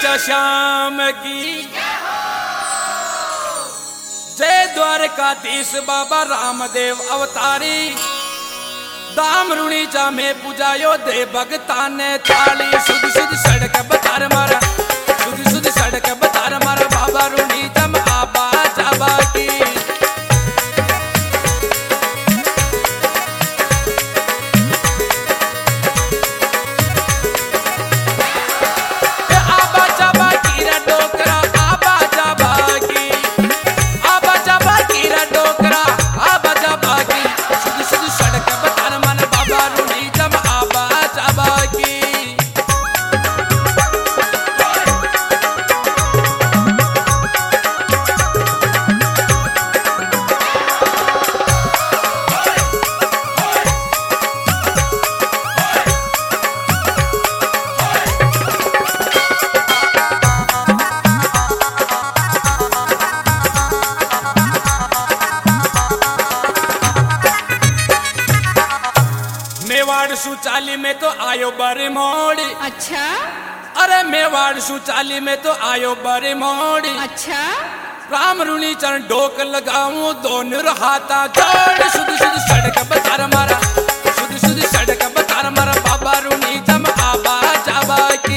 सच्चा श्याम की जय। द्वारकाधीश बाबा रामदेव अवतारी दाम रुणी चा में पूजायो दे भगता ने थाली। सुध सुध सड़क बतार मारा, सुध सुध सड़क बतार मारा बाबा रुणी जम आबा जाबा की। मेवाड़ सुचाली में तो आयो बड़े मोड़ी। अच्छा। अरे मेवाड़ सुचाली में तो आयो बड़े मोड़ी। अच्छा। राम रुणी चरण डोक लगाऊं दोनों हाथा जोड़। सुध सुध सड़क बतार मारा, सुध सुध सड़क बतार मारा बाबा रुणी जम आबा जाबा की।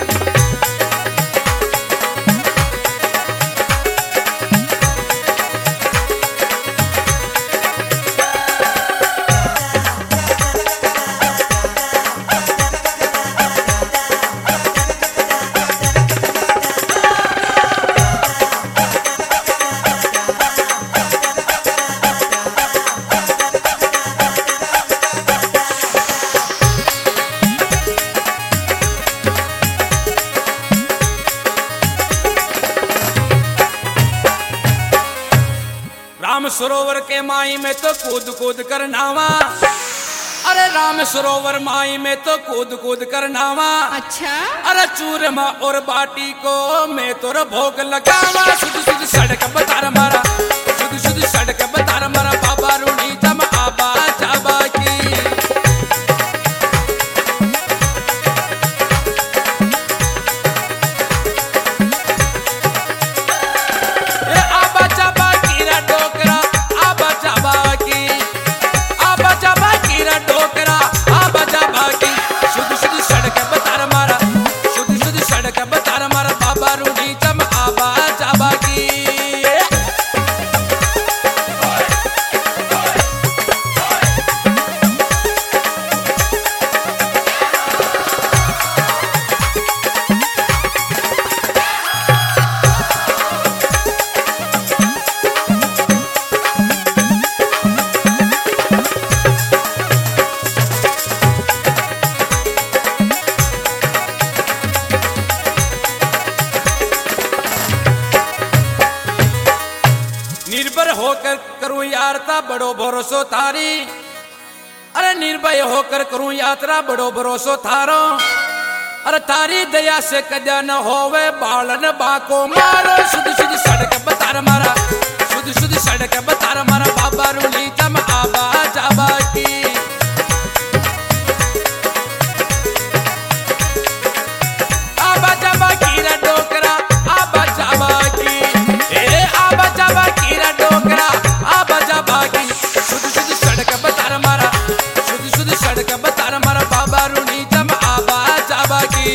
राम सरोवर के माई में तो कूद कूद कर नावा। अरे राम सरोवर माई में तो कूद कूद कर नावा। अच्छा। अरे चूरमा और बाटी को मैं तोर भोग लगावा। सुध सुध सड़क बतार मारा, सुध सुध सड़क बतार मारा बाबा रुणी जम आबा जाबा की। निर्भर होकर करूं यात्रा बड़ो भरोसो थारी। अरे निर्भय होकर करूं यात्रा बड़ो भरोसो थारो। अरे थारी दया से कद्या न होवे बालन बाको मारो। सुध सुध सड़क बतार मारा, सुध सुध सड़क बतार मारा बाबा रुणी जम आबा जाबा की। आबा जाबा की रे डोकरा आबा जाबा की। ए आबा जाबा की रे डोकरा आबा जाबा की। सुध सुध सड़क बतार मारा, सुध सुध सड़क बतार मारा बाबा रुणी जम आबा जाबा की।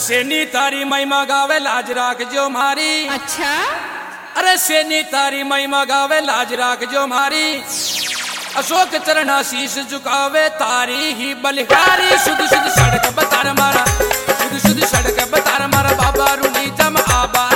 सेनी तारी महिमा गावे लाज राख जो मारी। अच्छा अरे सेनी तारी महिमा गावे लाज राख जो मारी। अशोक चरण शीश झुकावे तारी ही बलिहारी। शुद्ध शुद्ध सड़क बतार मारा, शुद्ध शुद्ध सड़क बतार मारा बाबा रूनी जम आबा।